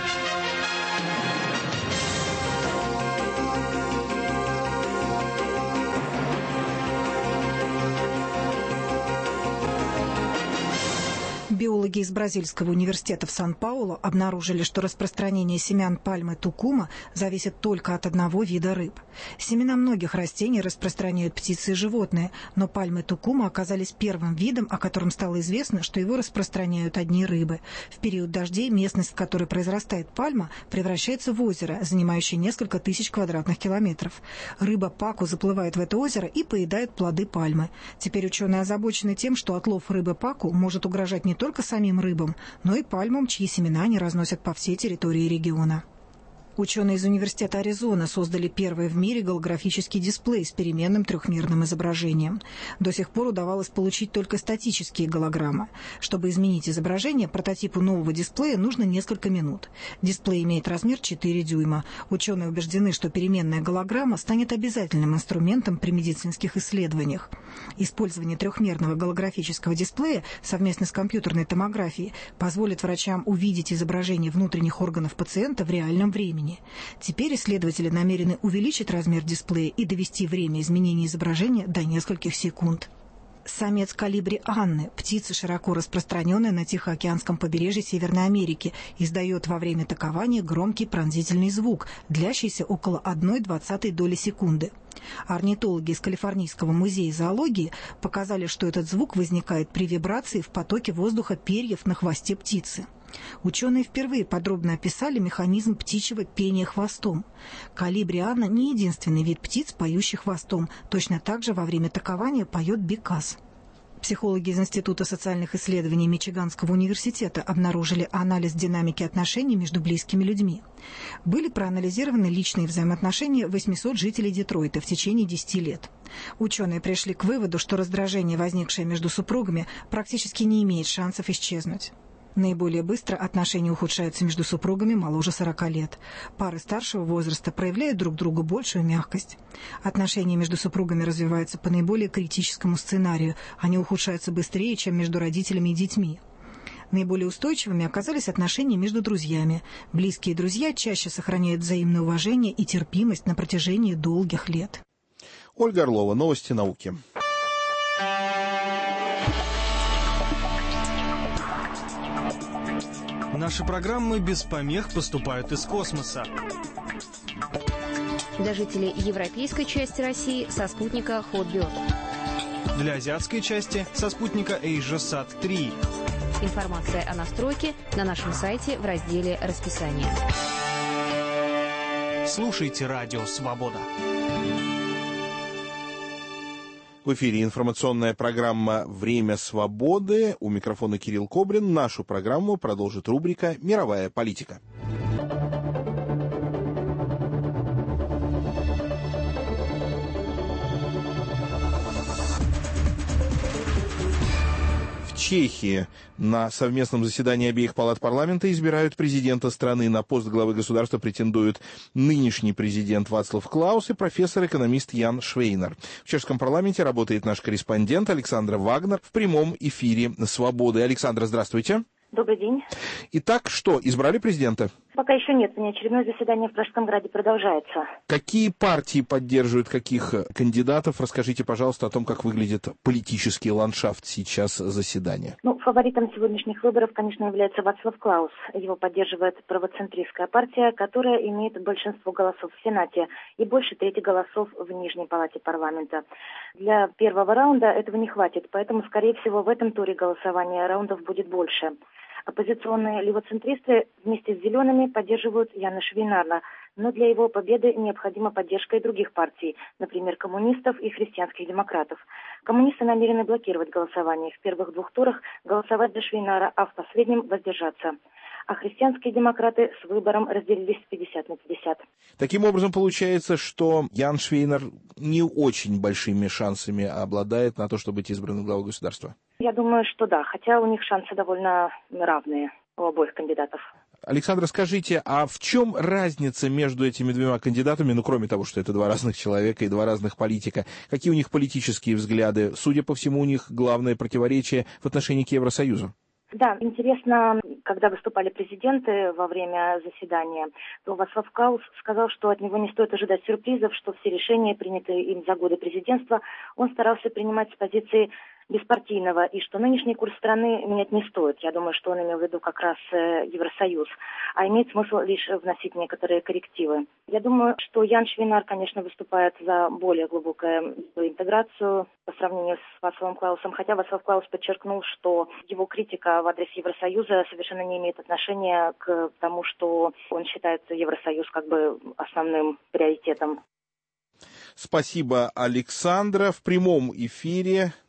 Биологи из Бразильского университета в Сан-Паулу обнаружили, что распространение семян пальмы Тукума зависит только от одного вида рыб. Семена многих растений распространяют птицы и животные, но пальмы Тукума оказались первым видом, о котором стало известно, что его распространяют одни рыбы. В период дождей местность, в которой произрастает пальма, превращается в озеро, занимающее несколько тысяч квадратных километров. Рыба паку заплывает в это озеро и поедает плоды пальмы. Теперь ученые озабочены тем, что отлов рыбы паку может угрожать не только самим рыбам, но и пальмам, чьи семена они разносят по всей территории региона. Ученые из Университета Аризона создали первый в мире голографический дисплей с переменным трехмерным изображением. До сих пор удавалось получить только статические голограммы. Чтобы изменить изображение, прототипу нового дисплея нужно несколько минут. Дисплей имеет размер 4 дюйма. Ученые убеждены, что переменная голограмма станет обязательным инструментом при медицинских исследованиях. Использование трехмерного голографического дисплея совместно с компьютерной томографией позволит врачам увидеть изображение внутренних органов пациента в реальном времени. Теперь исследователи намерены увеличить размер дисплея и довести время изменения изображения до нескольких секунд. Самец колибри Анны, птица, широко распространенная на Тихоокеанском побережье Северной Америки, издает во время такования громкий пронзительный звук, длящийся около 1/20 доли секунды. Орнитологи из Калифорнийского музея зоологии показали, что этот звук возникает при вибрации в потоке воздуха перьев на хвосте птицы. Ученые впервые подробно описали механизм птичьего пения хвостом. Колибри Анна не единственный вид птиц, поющий хвостом. Точно так же во время такования поет бекас. Психологи из Института социальных исследований Мичиганского университета обнаружили анализ динамики отношений между близкими людьми. Были проанализированы личные взаимоотношения 800 жителей Детройта в течение 10 лет. Ученые пришли к выводу, что раздражение, возникшее между супругами, практически не имеет шансов исчезнуть. Наиболее быстро отношения ухудшаются между супругами моложе 40 лет. Пары старшего возраста проявляют друг другу большую мягкость. Отношения между супругами развиваются по наиболее критическому сценарию. Они ухудшаются быстрее, чем между родителями и детьми. Наиболее устойчивыми оказались отношения между друзьями. Близкие друзья чаще сохраняют взаимное уважение и терпимость на протяжении долгих лет. Ольга Орлова, новости науки. Наши программы без помех поступают из космоса. Для жителей европейской части России со спутника Hotbird. Для азиатской части со спутника AsiaSat-3. Информация о настройке на нашем сайте в разделе «Расписание». Слушайте «Радио Свобода». В эфире информационная программа «Время свободы». У микрофона Кирилл Кобрин. Нашу программу продолжит рубрика «Мировая политика». В Чехии на совместном заседании обеих палат парламента избирают президента страны. На пост главы государства претендуют нынешний президент Вацлав Клаус и профессор-экономист Ян Швейнер. В чешском парламенте работает наш корреспондент Александра Вагнер в прямом эфире «Свободы». Александра, здравствуйте. Добрый день. Итак, что, избрали президента? Пока еще нет, внеочередное заседание в Пражском Граде продолжается. Какие партии поддерживают каких кандидатов? Расскажите, пожалуйста, о том, как выглядит политический ландшафт сейчас заседания. Фаворитом сегодняшних выборов, конечно, является Вацлав Клаус. Его поддерживает правоцентристская партия, которая имеет большинство голосов в Сенате и больше трети голосов в Нижней палате парламента. Для первого раунда этого не хватит, поэтому, скорее всего, в этом туре голосования раундов будет больше. Оппозиционные левоцентристы вместе с «Зелеными» поддерживают Яна Швейнара, но для его победы необходима поддержка и других партий, например, коммунистов и христианских демократов. Коммунисты намерены блокировать голосование. В первых двух турах голосовать за Швейнара, а в последнем воздержаться. А христианские демократы с выбором разделились 50/50. Таким образом, получается, что Ян Швейнер не очень большими шансами обладает на то, чтобы быть избранным главой государства. Я думаю, что да, хотя у них шансы довольно равные у обоих кандидатов. Александра, скажите, а в чем разница между этими двумя кандидатами, кроме того, что это два разных человека и два разных политика, какие у них политические взгляды? Судя по всему, у них главное противоречие в отношении к Евросоюзу. Да, интересно, когда выступали президенты во время заседания, то Вацлав Клаус сказал, что от него не стоит ожидать сюрпризов, что все решения, принятые им за годы президентства, он старался принимать с позиции беспартийного, и что нынешний курс страны менять не стоит. Я думаю, что он имел в виду как раз Евросоюз, а имеет смысл лишь вносить некоторые коррективы. Я думаю, что Ян Швейнар, конечно, выступает за более глубокую интеграцию по сравнению с Вацлавом Клаусом, хотя Вацлав Клаус подчеркнул, что его критика в адрес Евросоюза совершенно не имеет отношения к тому, что он считает Евросоюз как бы основным приоритетом. Спасибо, Александра. В прямом эфире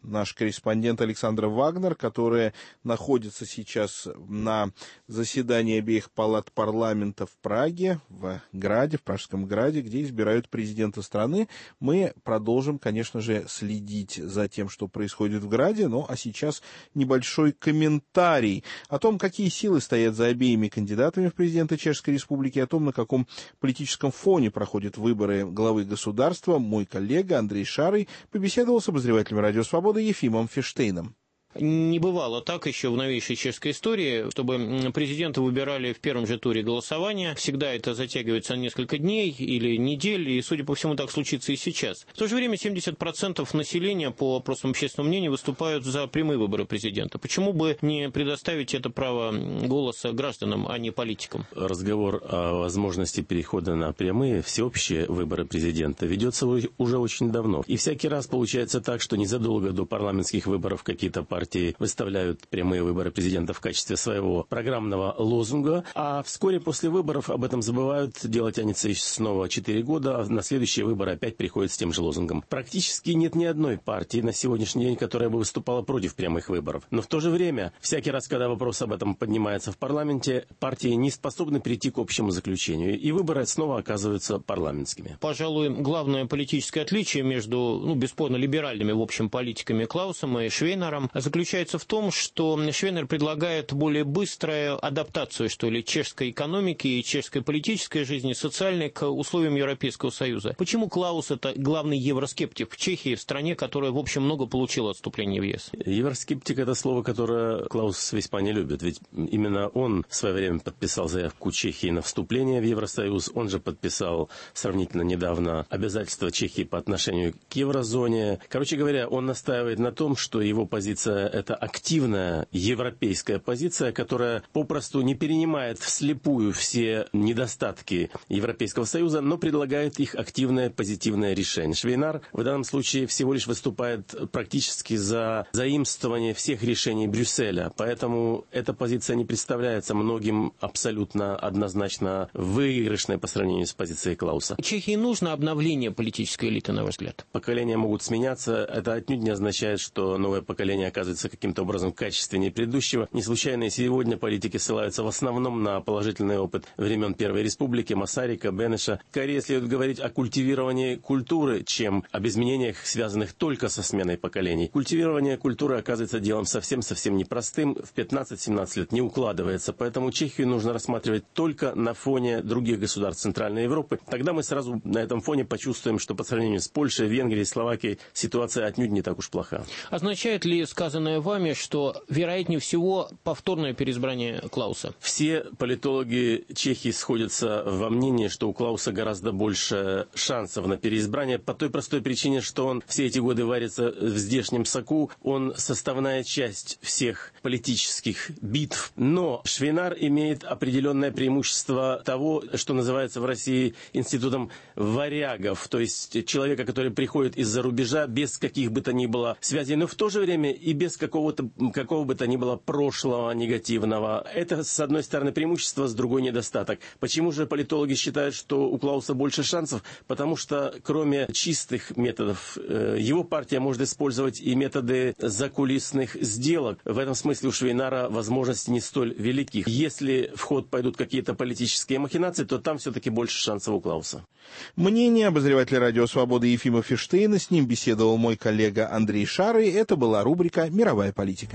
наш корреспондент Александра Вагнер, которая находится сейчас на заседании обеих палат парламента в Праге, в Пражском Граде, где избирают президента страны. Мы продолжим, конечно же, следить за тем, что происходит в Граде. Ну, а сейчас небольшой комментарий о том, какие силы стоят за обеими кандидатами в президенты Чешской Республики, о том, на каком политическом фоне проходят выборы главы государства. Мой коллега Андрей Шарый побеседовал с обозревателем «Радио Свобода» Ефимом Фиштейном. Не бывало так еще в новейшей чешской истории, чтобы президента выбирали в первом же туре голосования. Всегда это затягивается на несколько дней или недель, и, судя по всему, так случится и сейчас. В то же время 70% населения, по опросам общественного мнения, выступают за прямые выборы президента. Почему бы не предоставить это право голоса гражданам, а не политикам? Разговор о возможности перехода на прямые всеобщие выборы президента ведется уже очень давно. И всякий раз получается так, что незадолго до парламентских выборов какие-то партии выставляют прямые выборы президента в качестве своего программного лозунга, а вскоре после выборов об этом забывают, дело тянется снова 4 года, а на следующие выборы опять приходят с тем же лозунгом. Практически нет ни одной партии на сегодняшний день, которая бы выступала против прямых выборов. Но в то же время, всякий раз, когда вопрос об этом поднимается в парламенте, партии не способны прийти к общему заключению, и выборы снова оказываются парламентскими. Пожалуй, главное политическое отличие между, бесспорно, либеральными, в общем, политиками Клаусом и Швейнером заключается в том, что Швейнер предлагает более быструю адаптацию, чешской экономики и чешской политической жизни, социальной, к условиям Европейского Союза. Почему Клаус – это главный евроскептик в Чехии, в стране, которая, в общем, много получила отступления в ЕС? Евроскептик – это слово, которое Клаус весьма не любит, ведь именно он в свое время подписал заявку Чехии на вступление в Евросоюз, он же подписал сравнительно недавно обязательства Чехии по отношению к еврозоне. Короче говоря, он настаивает на том, что его позиция – это активная европейская позиция, которая попросту не перенимает вслепую все недостатки Европейского Союза, но предлагает их активное позитивное решение. Швейнар в данном случае всего лишь выступает практически за заимствование всех решений Брюсселя, поэтому эта позиция не представляется многим абсолютно однозначно выигрышной по сравнению с позицией Клауса. Чехии нужно обновление политической элиты, на ваш взгляд? Поколения могут сменяться, это отнюдь не означает, что новое поколение оказывается каким-то образом качественнее предыдущего. Не случайно и сегодня политики ссылаются в основном на положительный опыт времен Первой Республики, Масарика, Бенеша. Скорее следует говорить о культивировании культуры, чем об изменениях, связанных только со сменой поколений. Культивирование культуры оказывается делом совсем непростым, в 15-17 лет не укладывается, поэтому Чехию нужно рассматривать только на фоне других государств Центральной Европы. Тогда мы сразу на этом фоне почувствуем, что по сравнению с Польшей, Венгрией, Словакией ситуация отнюдь не так уж плоха. Означает ли сказанное вами, что, вероятнее всего, повторное переизбрание Клауса? Все политологи Чехии сходятся во мнении, что у Клауса гораздо больше шансов на переизбрание по той простой причине, что он все эти годы варится в здешнем соку, он составная часть всех политических битв. Но Швейнар имеет определенное преимущество того, что называется в России институтом варягов, то есть человека, который приходит из-за рубежа без каких бы то ни было связей, но в то же время и без какого бы то ни было прошлого негативного. Это, с одной стороны, преимущество, с другой недостаток. Почему же политологи считают, что у Клауса больше шансов? Потому что, кроме чистых методов, его партия может использовать и методы закулисных сделок. В этом смысле у Швейнара возможности не столь велики. Если в ход пойдут какие-то политические махинации, то там все-таки больше шансов у Клауса. Мнение обозревателя «Радио Свобода» Ефима Фиштейна. С ним беседовал мой коллега Андрей Шарый. Это была рубрика «Мировая политика».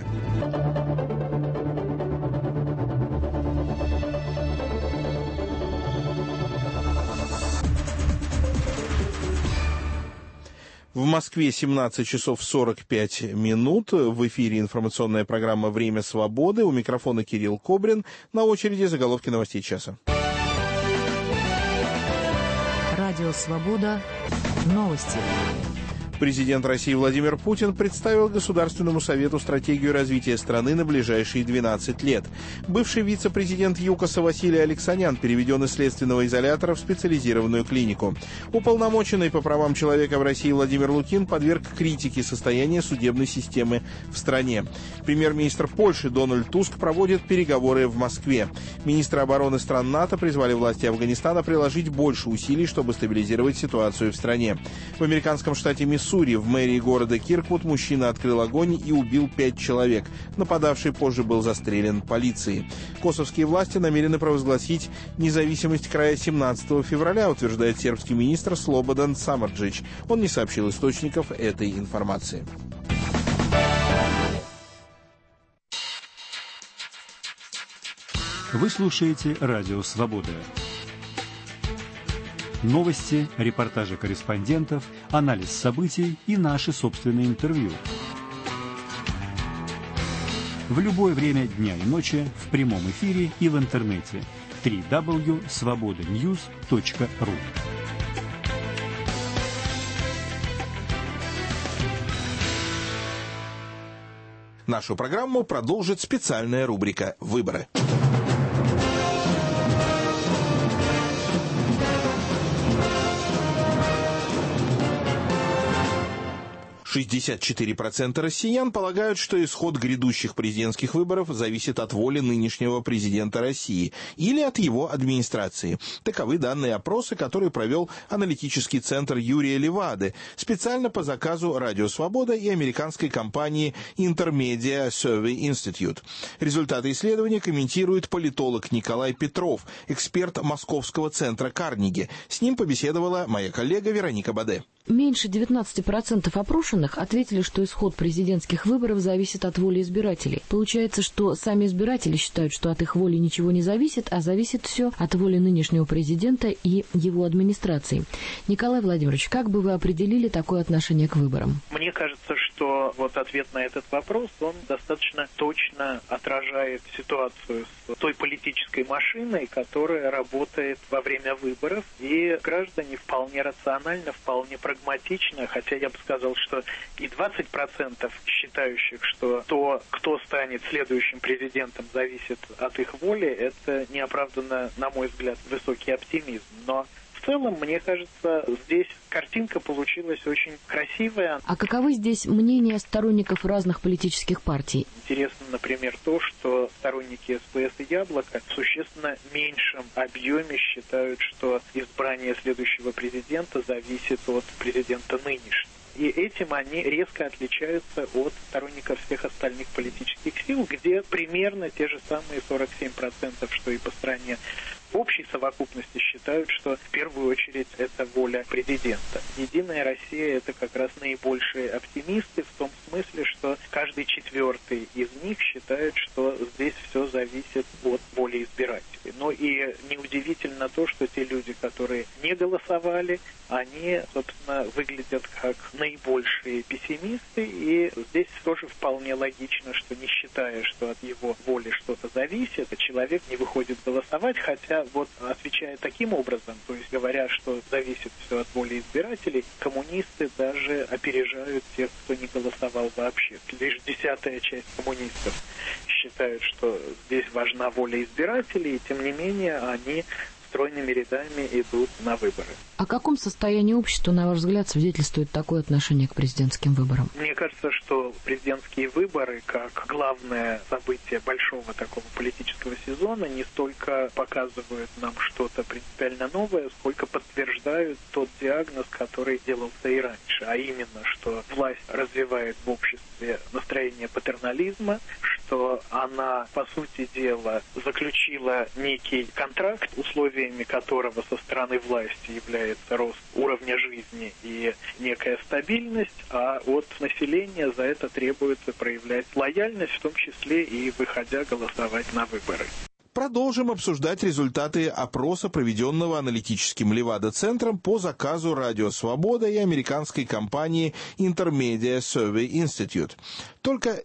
В Москве 17 часов 45 минут. В эфире информационная программа «Время свободы». У микрофона Кирилл Кобрин. На очереди заголовки новостей часа. Радио «Свобода». Новости. Президент России Владимир Путин представил Государственному Совету стратегию развития страны на ближайшие 12 лет. Бывший вице-президент ЮКОСа Василий Алексанян переведен из следственного изолятора в специализированную клинику. Уполномоченный по правам человека в России Владимир Лукин подверг критике состояния судебной системы в стране. Премьер-министр Польши Дональд Туск проводит переговоры в Москве. Министры обороны стран НАТО призвали власти Афганистана приложить больше усилий, чтобы стабилизировать ситуацию в стране. В американском штате Миссури Миссури. В мэрии города Кирквуд мужчина открыл огонь и убил 5 человек. Нападавший позже был застрелен полицией. Косовские власти намерены провозгласить независимость края 17 февраля, утверждает сербский министр Слободан Самарджич. Он не сообщил источников этой информации. Вы слушаете «Радио Свобода». Новости, репортажи корреспондентов, анализ событий и наши собственные интервью. В любое время дня и ночи, в прямом эфире и в интернете. www.svobodanews.ru. Нашу программу продолжит специальная рубрика «Выборы». 64% россиян полагают, что исход грядущих президентских выборов зависит от воли нынешнего президента России или от его администрации. Таковы данные опроса, который провел аналитический центр Юрия Левады специально по заказу «Радио Свобода» и американской компании Intermedia Survey Institute. Результаты исследования комментирует политолог Николай Петров, эксперт Московского центра Карнеги. С ним побеседовала моя коллега Вероника Баде. Меньше 19% опрошенных ответили, что исход президентских выборов зависит от воли избирателей. Получается, что сами избиратели считают, что от их воли ничего не зависит, а зависит все от воли нынешнего президента и его администрации. Николай Владимирович, как бы вы определили такое отношение к выборам? Мне кажется, что вот ответ на этот вопрос, он достаточно точно отражает ситуацию с той политической машиной, которая работает во время выборов, и граждане вполне рационально, вполне прагматично, хотя я бы сказал, что и 20% считающих, что то, кто станет следующим президентом, зависит от их воли, это неоправданно, на мой взгляд, высокий оптимизм. Но в целом, мне кажется, здесь картинка получилась очень красивая. А каковы здесь мнения сторонников разных политических партий? Интересно, например, то, что сторонники СПС и Яблоко в существенно меньшем объеме считают, что избрание следующего президента зависит от президента нынешнего. И этим они резко отличаются от сторонников всех остальных политических сил, где примерно те же самые 47%, что и по стране. В общей совокупности считают, что в первую очередь это воля президента. «Единая Россия» — это как раз наибольшие оптимисты в том смысле, что каждый четвертый из них считает, что здесь все зависит от воли избирателей. Но и неудивительно то, что те люди, которые не голосовали, они, собственно, выглядят как наибольшие пессимисты, и здесь тоже вполне логично, что не считая, что от его воли что-то зависит, человек не выходит голосовать, хотя вот отвечая таким образом, то есть говоря, что зависит все от воли избирателей, коммунисты даже опережают тех, кто не голосовал вообще. Лишь 10-я часть коммунистов считают, что здесь важна воля избирателей, и тем не менее они стройными рядами идут на выборы. О каком состоянии общества, на ваш взгляд, свидетельствует такое отношение к президентским выборам? Мне кажется, что президентские выборы, как главное событие большого такого политического сезона, не столько показывают нам что-то принципиально новое, сколько подтверждают тот диагноз, который делался и раньше, а именно, что власть развивает в обществе настроение патернализма, что она, по сути дела, заключила некий контракт, условиями которого со стороны власти является рост уровня жизни и некая стабильность, а от населения за это требуется проявлять лояльность, в том числе и выходя голосовать на выборы. Продолжим обсуждать результаты опроса, проведенного аналитическим Левада-центром по заказу «Радио Свобода» и американской компании Intermedia Survey Institute. Только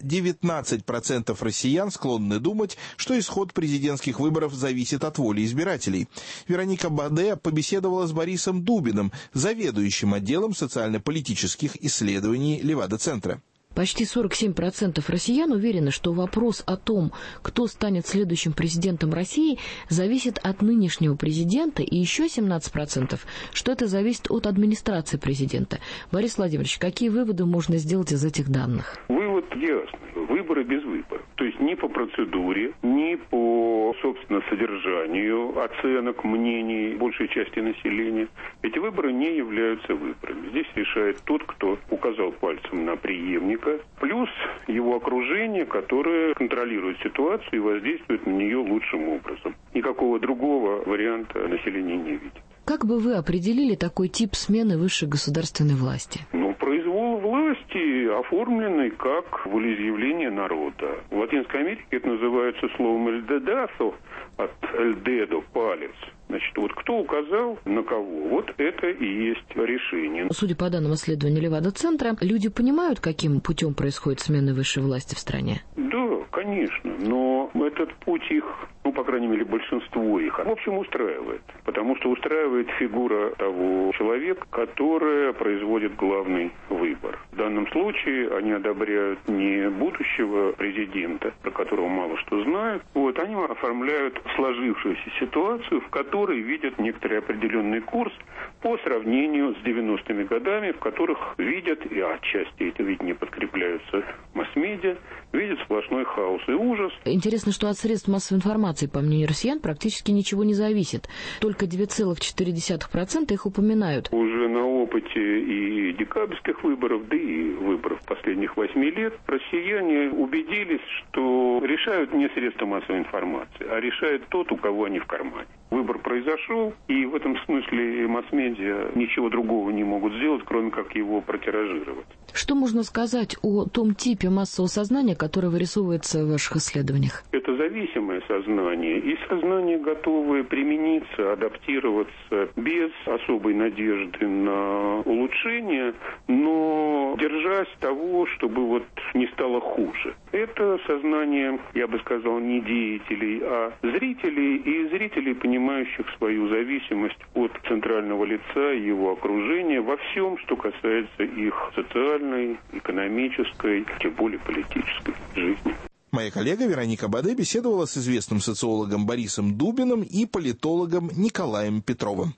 19% россиян склонны думать, что исход президентских выборов зависит от воли избирателей. Вероника Баде побеседовала с Борисом Дубиным, заведующим отделом социально-политических исследований Левада-центра. Почти 47% россиян уверены, что вопрос о том, кто станет следующим президентом России, зависит от нынешнего президента, и еще 17%, что это зависит от администрации президента. Борис Владимирович, какие выводы можно сделать из этих данных? Вывод ясный. Выборы без выборов. То есть ни по процедуре, ни по по, собственно, содержанию оценок, мнений большей части населения, эти выборы не являются выборами. Здесь решает тот, кто указал пальцем на преемника, плюс его окружение, которое контролирует ситуацию и воздействует на нее лучшим образом. Никакого другого варианта население не видит. Как бы вы определили такой тип смены высшей государственной власти? Произвол власти, оформленный как волеизъявление народа. В Латинской Америке это называется словом «el dedazo», от «el dedo» – палец. Значит, вот кто указал на кого, вот это и есть решение. Судя по данным исследования Левада-центра, люди понимают, каким путем происходит смена высшей власти в стране? Да, конечно, но этот путь их, по крайней мере, большинство их, в общем, устраивает. Потому что устраивает фигура того человека, который производит главный выбор. В данном случае они одобряют не будущего президента, про которого мало что знают, они оформляют сложившуюся ситуацию, в которой видят некоторый определенный курс по сравнению с 90-ми годами, в которых видят, и отчасти это видение подкрепляются масс-медиа, видят сплошной хаос и ужас. Интересно, что от средств массовой информации, по мнению россиян, практически ничего не зависит. Только 2,4% их упоминают. Уже на опыте и декабрьских выборов, да и выборов последних 8 лет, россияне убедились, что решают не средства массовой информации, а решает тот, у кого они в кармане. Выбор произошел, и в этом смысле масс-медиа ничего другого не могут сделать, кроме как его протиражировать. Что можно сказать о том типе массового сознания, которое вырисовывается в ваших исследованиях? Это зависимое сознание, и сознание, готовое примениться, адаптироваться без особой надежды на улучшение, но держась того, чтобы не стало хуже. Это сознание, я бы сказал, не деятелей, а зрителей, и зрителей, понимающих свою зависимость от центрального лица и его окружения во всем, что касается их социальной, экономической, тем более политической жизни. Моя коллега Вероника Баде беседовала с известным социологом Борисом Дубиным и политологом Николаем Петровым.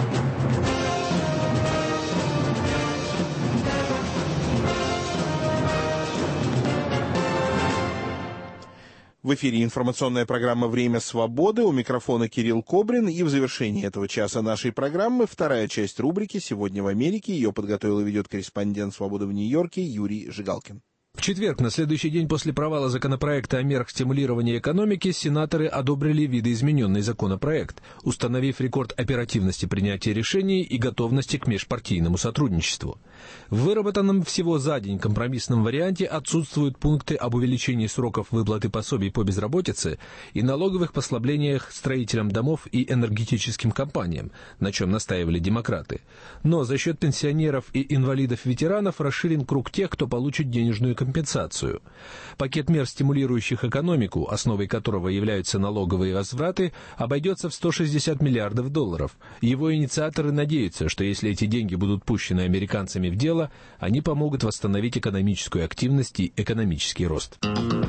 В эфире информационная программа «Время свободы». У микрофона Кирилл Кобрин. И в завершении этого часа нашей программы вторая часть рубрики «Сегодня в Америке». Ее подготовил и ведет корреспондент «Свободы» в Нью-Йорке Юрий Жигалкин. В четверг, на следующий день после провала законопроекта о мерах стимулирования экономики, сенаторы одобрили видоизмененный законопроект, установив рекорд оперативности принятия решений и готовности к межпартийному сотрудничеству. В выработанном всего за день компромиссном варианте отсутствуют пункты об увеличении сроков выплаты пособий по безработице и налоговых послаблениях строителям домов и энергетическим компаниям, на чем настаивали демократы. Но за счет пенсионеров и инвалидов-ветеранов расширен круг тех, кто получит денежную компенсацию. Пакет мер, стимулирующих экономику, основой которого являются налоговые возвраты, обойдется в $160 миллиардов. Его инициаторы надеются, что если эти деньги будут пущены американцами в дело, они помогут восстановить экономическую активность и экономический рост.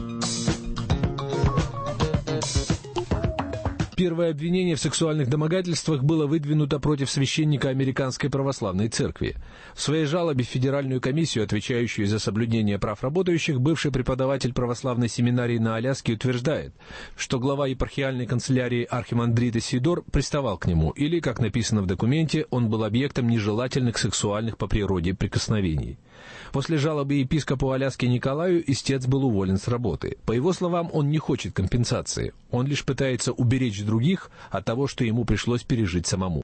Первое обвинение в сексуальных домогательствах было выдвинуто против священника Американской православной церкви. В своей жалобе в Федеральную комиссию, отвечающую за соблюдение прав работающих, бывший преподаватель православной семинарии на Аляске утверждает, что глава епархиальной канцелярии архимандрит Исидор приставал к нему, или, как написано в документе, он был объектом нежелательных сексуальных по природе прикосновений. После жалобы епископу Аляски Николаю истец был уволен с работы. По его словам, он не хочет компенсации. Он лишь пытается уберечь других от того, что ему пришлось пережить самому.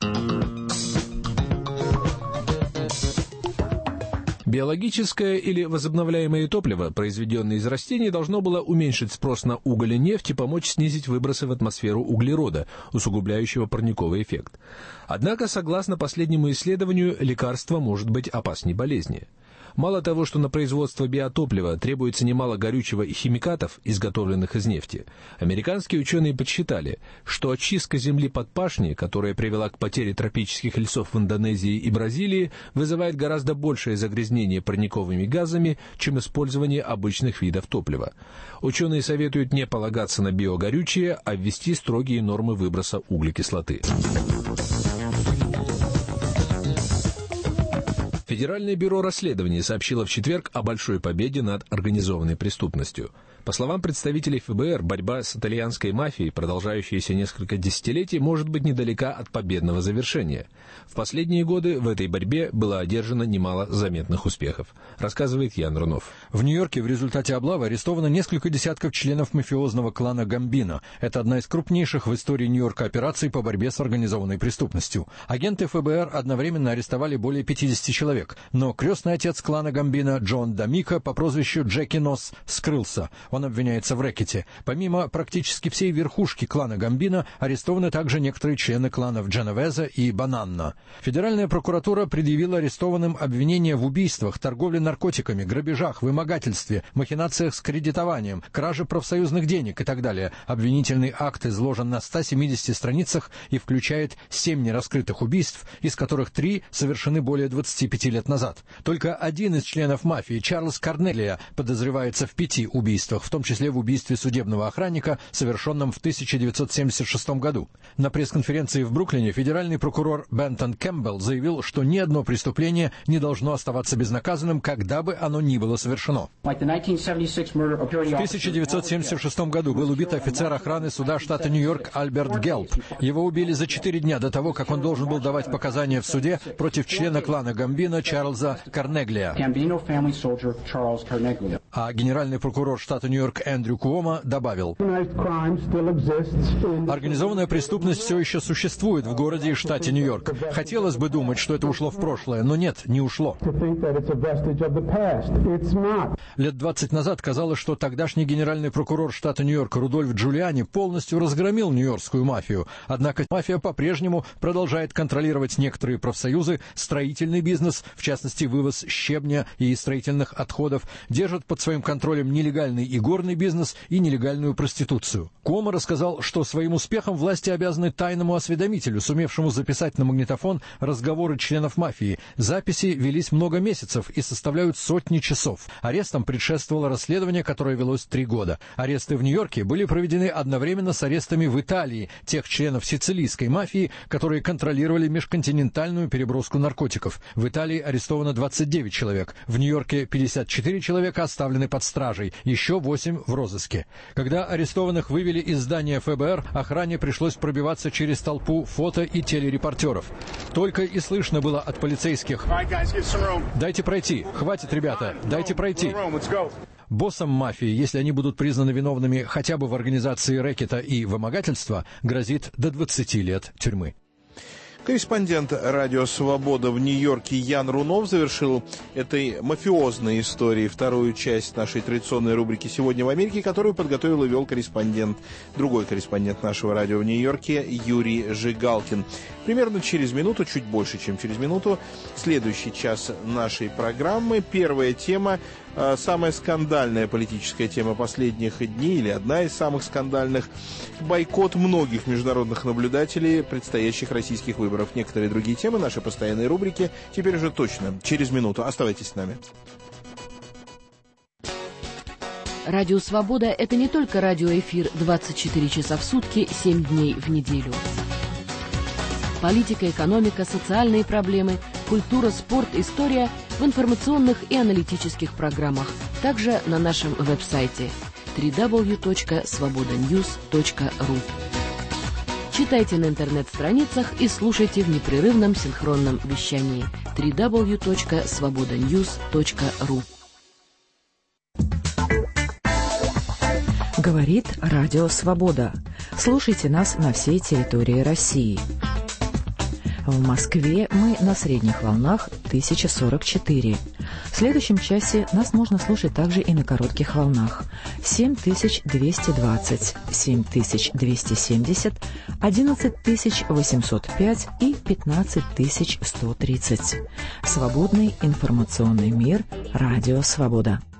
Биологическое или возобновляемое топливо, произведенное из растений, должно было уменьшить спрос на уголь и нефть и помочь снизить выбросы в атмосферу углерода, усугубляющего парниковый эффект. Однако, согласно последнему исследованию, лекарство может быть опаснее болезни. Мало того, что на производство биотоплива требуется немало горючего и химикатов, изготовленных из нефти, американские ученые подсчитали, что очистка земли под пашни, которая привела к потере тропических лесов в Индонезии и Бразилии, вызывает гораздо большее загрязнение парниковыми газами, чем использование обычных видов топлива. Ученые советуют не полагаться на биогорючее, а ввести строгие нормы выброса углекислоты. Федеральное бюро расследований сообщило в четверг о большой победе над организованной преступностью. По словам представителей ФБР, борьба с итальянской мафией, продолжающаяся несколько десятилетий, может быть недалека от победного завершения. В последние годы в этой борьбе было одержано немало заметных успехов, рассказывает Ян Рунов. В Нью-Йорке в результате облавы арестовано несколько десятков членов мафиозного клана Гамбино. Это одна из крупнейших в истории Нью-Йорка операций по борьбе с организованной преступностью. Агенты ФБР одновременно арестовали более 50 человек, но крестный отец клана Гамбино Джон Дамико по прозвищу Джеки Нос скрылся. Он обвиняется в рэкете. Помимо практически всей верхушки клана Гамбино, арестованы также некоторые члены кланов Дженовеза и Бананна. Федеральная прокуратура предъявила арестованным обвинения в убийствах, торговле наркотиками, грабежах, вымогательстве, махинациях с кредитованием, краже профсоюзных денег и так далее. Обвинительный акт изложен на 170 страницах и включает 7 нераскрытых убийств, из которых 3 совершены более 25 лет назад. Только один из членов мафии, Чарльз Карнелия, подозревается в 5 убийствах, в том числе в убийстве судебного охранника, совершенном в 1976 году. На пресс-конференции в Бруклине федеральный прокурор Бентон Кэмпбелл заявил, что ни одно преступление не должно оставаться безнаказанным, когда бы оно ни было совершено. В 1976 году был убит офицер охраны суда штата Нью-Йорк Альберт Гелп. Его убили за 4 дня до того, как он должен был давать показания в суде против члена клана Гамбино Чарльза Карнеглия. А генеральный прокурор штата Нью-Йорк Эндрю Куомо добавил: организованная преступность все еще существует в городе и штате Нью-Йорк. Хотелось бы думать, что это ушло в прошлое, но нет, не ушло. Лет 20 назад казалось, что тогдашний генеральный прокурор штата Нью-Йорк Рудольф Джулиани полностью разгромил нью-йоркскую мафию. Однако мафия по-прежнему продолжает контролировать некоторые профсоюзы, строительный бизнес, в частности вывоз щебня и строительных отходов, держит под своим контролем нелегальный и горный бизнес и нелегальную проституцию. Куомо рассказал, что своим успехом власти обязаны тайному осведомителю, сумевшему записать на магнитофон разговоры членов мафии. Записи велись много месяцев и составляют сотни часов. Арестам предшествовало расследование, которое велось 3 года. Аресты в Нью-Йорке были проведены одновременно с арестами в Италии тех членов сицилийской мафии, которые контролировали межконтинентальную переброску наркотиков. В Италии арестовано 29 человек. В Нью-Йорке 54 человека оставлены под стражей, еще 8 в розыске. Когда арестованных вывели из здания ФБР, охране пришлось пробиваться через толпу фото- и телерепортеров. Только и слышно было от полицейских: «Дайте пройти! Хватит, ребята! Дайте пройти!» Боссам мафии, если они будут признаны виновными хотя бы в организации рэкета и вымогательства, грозит до 20 лет тюрьмы. Корреспондент «Радио Свобода» в Нью-Йорке Ян Рунов завершил этой мафиозной историей вторую часть нашей традиционной рубрики «Сегодня в Америке», которую подготовил и вел другой корреспондент нашего радио в Нью-Йорке Юрий Жигалкин. Примерно через минуту, чуть больше, чем через минуту, следующий час нашей программы. Первая тема, самая скандальная политическая тема последних дней, или одна из самых скандальных: бойкот многих международных наблюдателей предстоящих российских выборов. Некоторые другие темы, наши постоянные рубрики, теперь уже точно через минуту. Оставайтесь с нами. Радио «Свобода» — это не только радиоэфир 24 часа в сутки, 7 дней в неделю. Политика, экономика, социальные проблемы, культура, спорт, история в информационных и аналитических программах. Также на нашем веб-сайте www.svobodanews.ru. Читайте на интернет-страницах и слушайте в непрерывном синхронном вещании www.svobodanews.ru. Говорит Радио Свобода. Слушайте нас на всей территории России. В Москве мы на средних волнах 1044. В следующем часе нас можно слушать также и на коротких волнах 7220, 7270, 11805 и 15130. Свободный информационный мир. Радио Свобода.